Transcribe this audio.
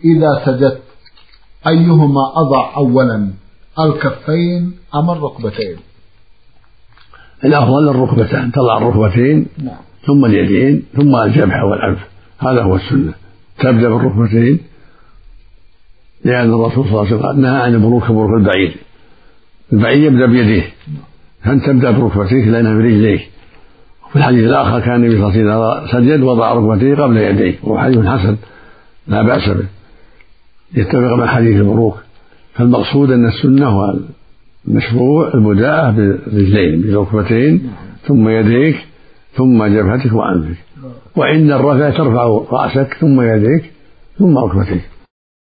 إذا سجدت أيهما أضع أولا، الكفين أم الركبتين؟ الأفضل الركبتان، تضع الركبتين ثم اليدين ثم الجبهة والأنف، هذا هو السنة. تبدأ بالركبتين لأن الرسول صلى الله عليه وسلم نهى عن البروك بروك البعير، البعير يبدأ بيديه، فأنت تبدأ بركبتيك لأنها برجليك. وفي الحديث الآخر كان النبي صلى الله عليه وسلم سجد وضع ركبتيه قبل يديه، وهو حديث حسن لا بأس به يتفق مع حديث البروك. فالمقصود أن السنة والمشروع البداءة بالرجلين بالركبتين ثم يديك ثم جبهتك وأنفك، وعند الرفع ترفع رأسك ثم يديك ثم ركبتيك.